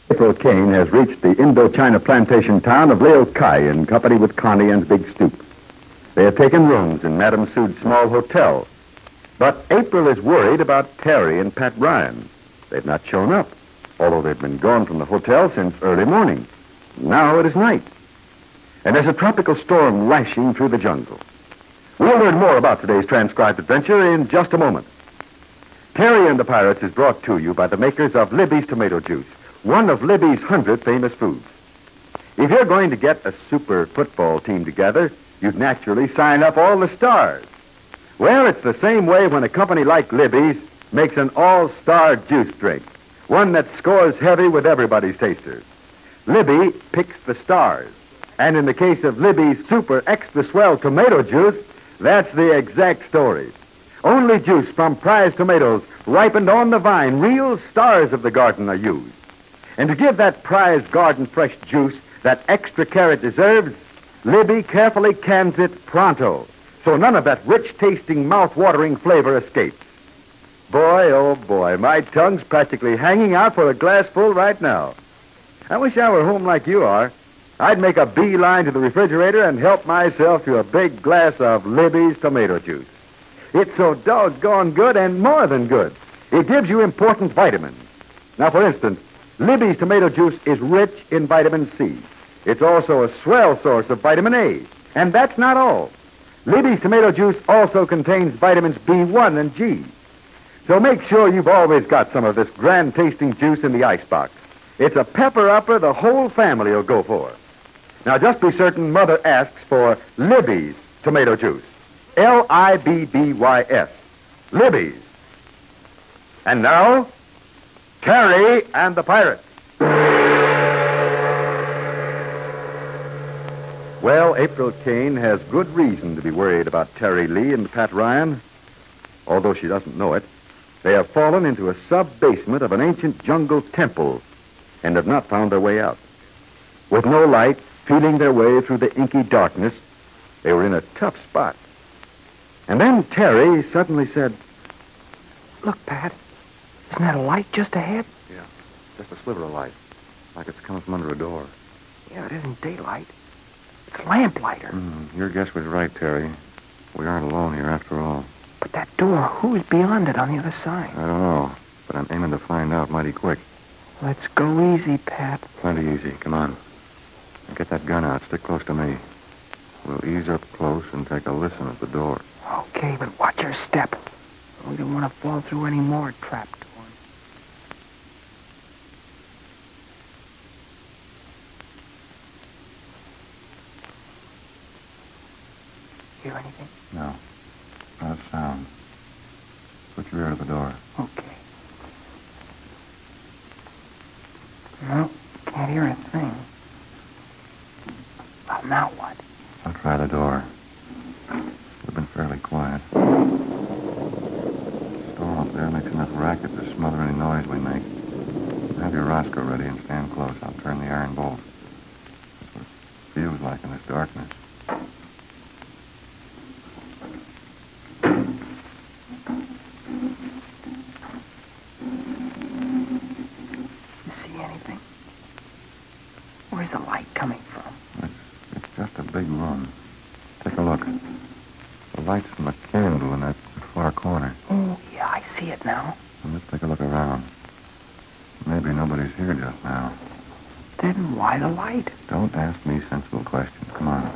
April Kane has reached the Indochina plantation town of Leo Kai in company with Connie and Big Stoop. They have taken rooms in Madame Sood's small hotel. But April is worried about Terry and Pat Ryan. They've not shown up, although they've been gone from the hotel since early morning. Now it is night. And there's a tropical storm lashing through the jungle. We'll learn more about today's transcribed adventure in just a moment. Terry and the Pirates is brought to you by the makers of Libby's Tomato Juice, one of Libby's 100 famous foods. If you're going to get a super football team together, you'd naturally sign up all the stars. Well, it's the same way when a company like Libby's makes an all-star juice drink, one that scores heavy with everybody's taster. Libby picks the stars. And in the case of Libby's Super Extra Swell Tomato Juice, that's the exact story. Only juice from prize tomatoes ripened on the vine, real stars of the garden are used. And to give that prize garden fresh juice that extra care it deserves, Libby carefully cans it pronto, so none of that rich-tasting, mouth-watering flavor escapes. Boy, oh boy, my tongue's practically hanging out for a glassful right now. I wish I were home like you are. I'd make a beeline to the refrigerator and help myself to a big glass of Libby's tomato juice. It's so doggone good and more than good. It gives you important vitamins. Now, for instance, Libby's tomato juice is rich in vitamin C. It's also a swell source of vitamin A. And that's not all. Libby's tomato juice also contains vitamins B1 and G. So make sure you've always got some of this grand-tasting juice in the icebox. It's a pepper-upper the whole family will go for. Now, just be certain Mother asks for Libby's tomato juice. Libbys. Libby's. And now, Terry and the Pirates. Well, April Kane has good reason to be worried about Terry Lee and Pat Ryan. Although she doesn't know it, they have fallen into a sub-basement of an ancient jungle temple and have not found their way out. With no light, feeling their way through the inky darkness, they were in a tough spot. And then Terry suddenly said, Look, Pat, isn't that a light just ahead? Yeah, just a sliver of light, like it's coming from under a door. Yeah, it isn't daylight. It's lamplighter. Your guess was right, Terry. We aren't alone here after all. But that door, who's beyond it on the other side? I don't know, but I'm aiming to find out mighty quick. Let's go easy, Pat. Plenty easy. Come on. Now get that gun out. Stick close to me. We'll ease up close and take a listen at the door. Okay, but watch your step. We don't want to fall through any more trap doors. Hear anything? No. Not a sound. Put your ear to the door. Okay. No, can't hear a thing. Well, now what? I'll try the door. We've been fairly quiet. The storm up there makes enough racket to smother any noise we make. Have your Roscoe ready and stand close. I'll turn the iron bolt. That's what it feels like in this darkness. You see anything? Where's the light coming from? It's just a big room. Take a look. The light's from a candle in that far corner. Oh, yeah, I see it now. And let's take a look around. Maybe nobody's here just now. Then why the light? Don't ask me sensible questions. Come on.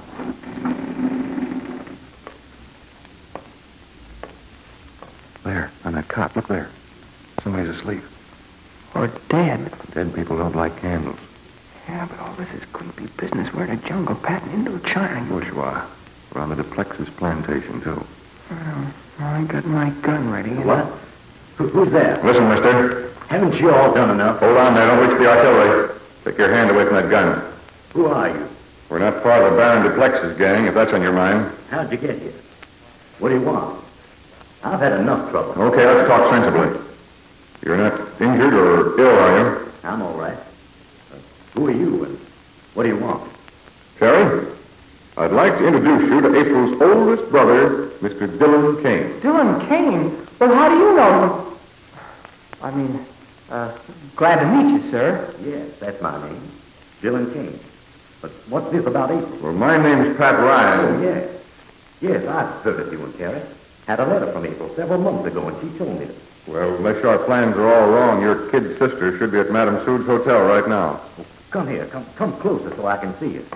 There, on that cot. Look there. Somebody's asleep. Or dead. Dead people don't like candles. Yeah, but all this is creepy business. We're in a jungle, Pat, in Indochina. Bourgeois. We're on the Duplex's plantation, too. Well, I got my gun ready. What? Who's there? Listen, mister. Haven't you all done enough? Hold on there. Don't reach the artillery. Take your hand away from that gun. Who are you? We're not part of the Baron Duplex's gang, if that's on your mind. How'd you get here? What do you want? I've had enough trouble. Okay, let's talk sensibly. You're not injured or ill, are you? I'm all right. Who are you and what do you want? Terry, I'd like to introduce you to April's oldest brother, Mr. Dillon Kane. Dillon Kane? Well, how do you know him? I mean, Glad to meet you, sir. Yes, that's my name. Dillon Kane. But what's this about April? Well, my name's Pat Oh, Ryan. yes. Yes, I've heard of you and Carrie. Had a letter from April several months ago, and she told me that. Well, unless our plans are all wrong, your kid sister should be at Madame Sood's hotel right now. Come here. Come closer so I can see you.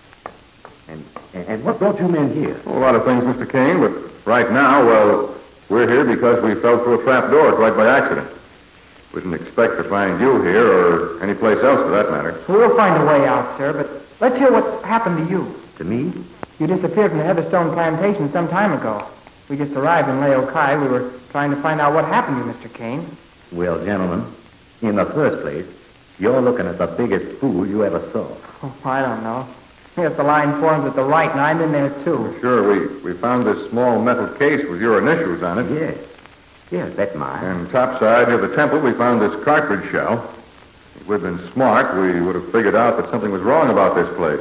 And what brought you men here? A lot of things, Mr. Kane, but right now, well, we're here because we fell through a trap door quite by accident. We didn't expect to find you here or any place else for that matter. Well, we'll find a way out, sir, but let's hear what happened to you. To me? You disappeared from the Heatherstone plantation some time ago. We just arrived in Leo Kai. We were trying to find out what happened to you, Mr. Kane. Well, gentlemen, in the first place, you're looking at the biggest fool you ever saw. Oh, I don't know. Yes, the line forms at the right, and I'm in there, too. Sure, we found this small metal case with your initials on it. Yes. Yes, that's mine. And topside near the temple, we found this cartridge shell. If we'd been smart, we would have figured out that something was wrong about this place.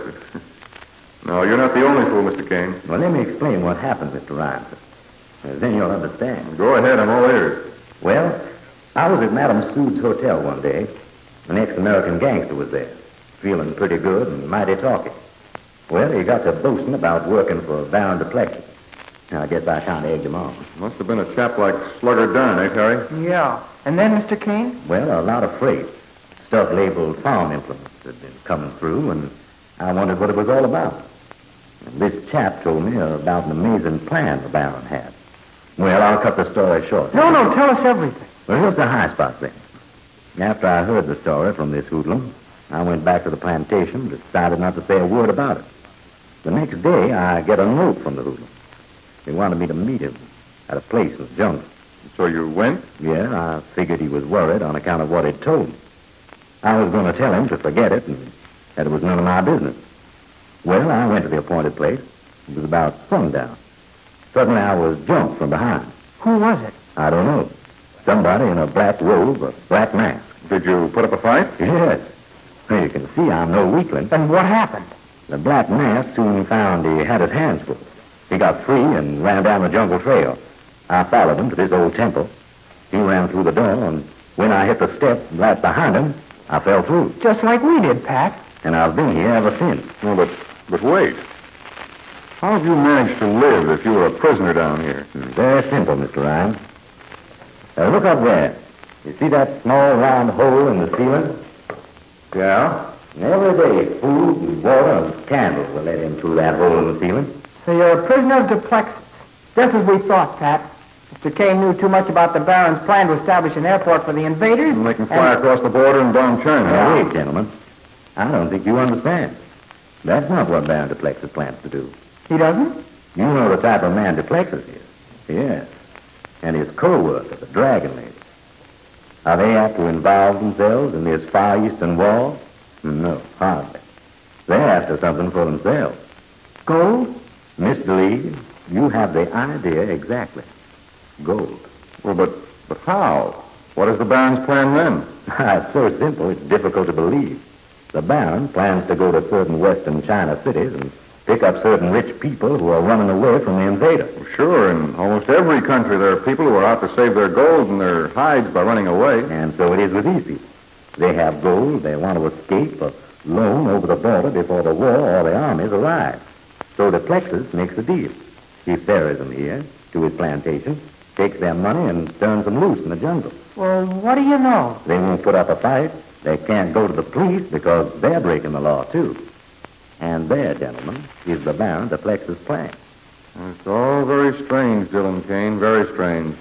No, you're not the only fool, Mr. Kane. Well, let me explain what happened, Mr. Ryan. Then you'll understand. Go ahead, I'm all ears. Well, I was at Madame Sood's hotel one day. An ex-American gangster was there, feeling pretty good and mighty talky. Well, he got to boasting about working for Baron Duplessis. I guess I kind of egged him on. Must have been a chap like Slugger Dunn, eh, Terry? Yeah. And then, Mr. Kane? Well, a lot of freight. Stuff labeled farm implements had been coming through, and I wondered what it was all about. And this chap told me about an amazing plan the Baron had. Well, I'll cut the story short. No, tell us everything. Well, here's the high spot thing. After I heard the story from this hoodlum, I went back to the plantation and decided not to say a word about it. The next day, I get a note from the hoodlum. He wanted me to meet him at a place in the jungle. So you went? Yeah, I figured he was worried on account of what he'd told me. I was going to tell him to forget it and that it was none of my business. Well, I went to the appointed place. It was about sundown. Suddenly, I was jumped from behind. Who was it? I don't know. Somebody in a black robe, a black mask. Did you put up a fight? Yes. Well, you can see I'm no weakling. And what happened? The black mask soon found he had his hands full. He got free and ran down the jungle trail. I followed him to this old temple. He ran through the door, and when I hit the step right behind him, I fell through. Just like we did, Pat. And I've been here ever since. No, but wait. How have you managed to live if you were a prisoner down here? Very simple, Mr. Ryan. Look up there. You see that small round hole in the ceiling? Yeah? And every day, food and water and candles are let in through that hole in the ceiling. So you're a prisoner of Duplexis. Just as we thought, Pat. Mr. Kane knew too much about the Baron's plan to establish an airport for the invaders. And they can fly across the border and bomb China. Now, wait, gentlemen. I don't think you understand. That's not what Baron Duplexis plans to do. He doesn't? You know the type of man Duplexis is. Yes. And his co-worker, the Dragon Lady. Are they apt to involve themselves in this Far Eastern war? No, hardly. They're after something for themselves. Gold? Mr. Lee, you have the idea exactly. Gold. Well, but how? What is the Baron's plan then? It's so simple, it's difficult to believe. The Baron plans to go to certain western China cities and pick up certain rich people who are running away from the invader. Well, sure, in almost every country there are people who are out to save their gold and their hides by running away. And so it is with these people. They have gold, they want to escape or loan over the border before the war or the armies arrive. So Duplexis makes a deal. He ferries them here to his plantation, takes their money, and turns them loose in the jungle. Well, what do you know? They won't put up a fight. They can't go to the police because they're breaking the law, too. And there, gentlemen, is the Baron Duplexis' plan. It's all very strange, Dillon Kane, very strange.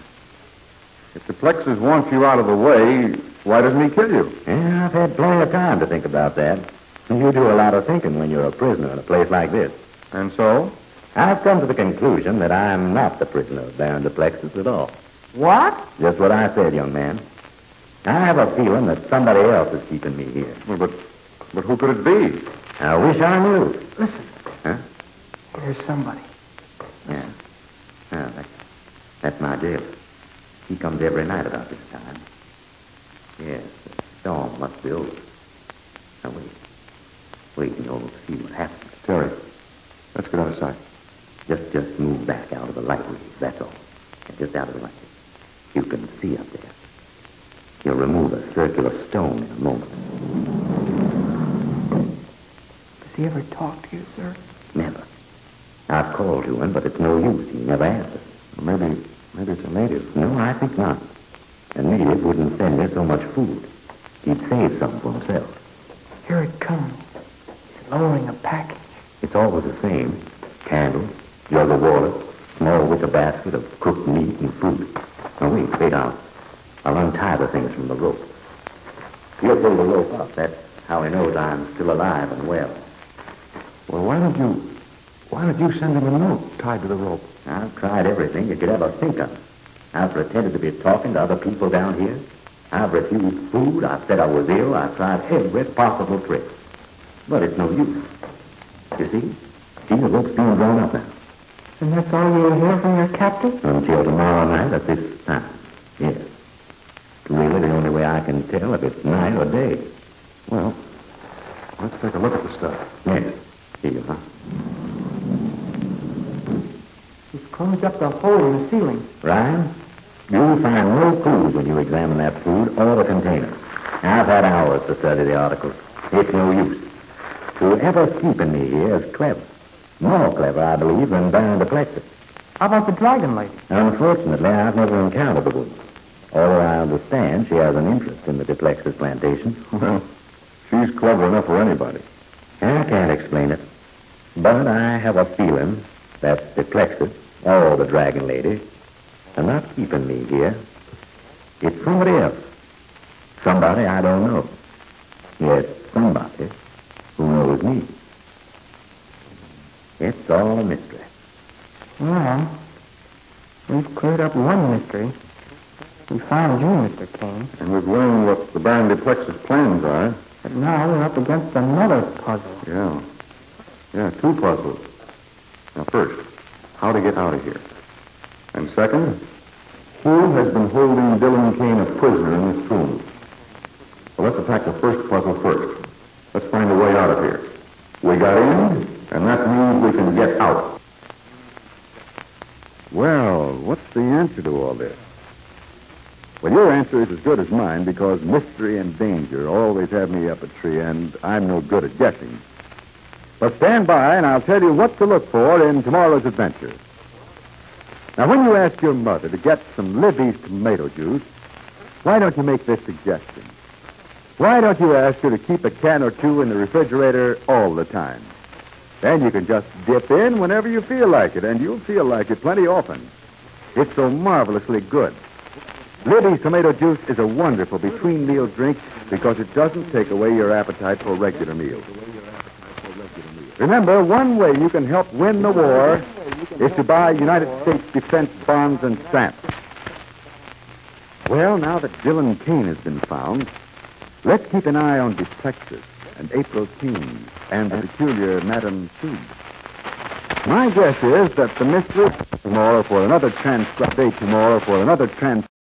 If Duplexis wants you out of the way, why doesn't he kill you? Yeah, I've had plenty of time to think about that. You do a lot of thinking when you're a prisoner in a place like this. And so? I've come to the conclusion that I'm not the prisoner of Baron Duplexis at all. What? Just what I said, young man. I have a feeling that somebody else is keeping me here. Well, but who could it be? I wish I knew. Listen. Huh? There's somebody. Yeah. Yeah, that's my jailer. He comes every night about this time. Yes, the storm must be over. Now, wait, and you'll see what happens. Terry, let's get out of sight. Just move back out of the light waves, that's all. And just out of the light. You can see up there. He'll remove a circular stone in a moment. Does he ever talk to you, sir? Never. I've called to him, but it's no use. He never answers. Maybe it's a native. No, I think not. A native wouldn't send me so much food. He'd save some for himself. Here it comes. He's lowering a package. It's always the same. Candles, jug of water, small wicker basket of cooked meat and fruit. Now, wait, I'll untie the things from the rope. He'll pull the rope up. That's how he knows I'm still alive and well. Well, why don't you send him a note tied to the rope? I've tried everything you could ever think of. I've pretended to be talking to other people down here. I've refused food. I've said I was ill. I've tried every possible trick. But it's no use. You see the rope's being drawn up now. And that's all you'll hear from your captain? Until tomorrow night at this time. Yes. It's really the only way I can tell if it's night or day. Well, let's take a look at the stuff. Yes. Here you are. He's closed up the hole in the ceiling. Ryan, you'll find no clues when you examine that food or the container. I've had hours to study the articles. It's no use. Whoever's keeping me here is clever. More clever, I believe, than Baron Duplexis. How about the dragon lady? Unfortunately, I've never encountered the woman. Although I understand she has an interest in the Duplexis plantation. Well, she's clever enough for anybody. I can't explain it. But I have a feeling that Duplexis, or the dragon lady, are not keeping me here. It's somebody else. Somebody I don't know. Yes, somebody who knows me. It's all a mystery. Well, we've cleared up one mystery. We found you, Mr. Kane. And we've learned what the Baron Duplexis plans are. But now we're up against another puzzle. Yeah, two puzzles. Now, first, how to get out of here. And second, who has been holding Dylan Kane a prisoner in this tomb? Well, let's attack the first puzzle first. Let's find a way out of here. We got in, and that means we can get out. Well, what's the answer to all this? Well, your answer is as good as mine because mystery and danger always have me up a tree, and I'm no good at guessing. But stand by, and I'll tell you what to look for in tomorrow's adventure. Now, when you ask your mother to get some Libby's tomato juice, why don't you make this suggestion? Why don't you ask her to keep a can or two in the refrigerator all the time? Then you can just dip in whenever you feel like it, and you'll feel like it plenty often. It's so marvelously good. Libby's tomato juice is a wonderful between-meal drink because it doesn't take away your appetite for regular meals. Remember, one way you can help win the war is to buy United States defense bonds and stamps. Well, now that Dylan Kane has been found, let's keep an eye on Duplexis and April King and the peculiar Madame Sue. My guess is that the mystery tomorrow for another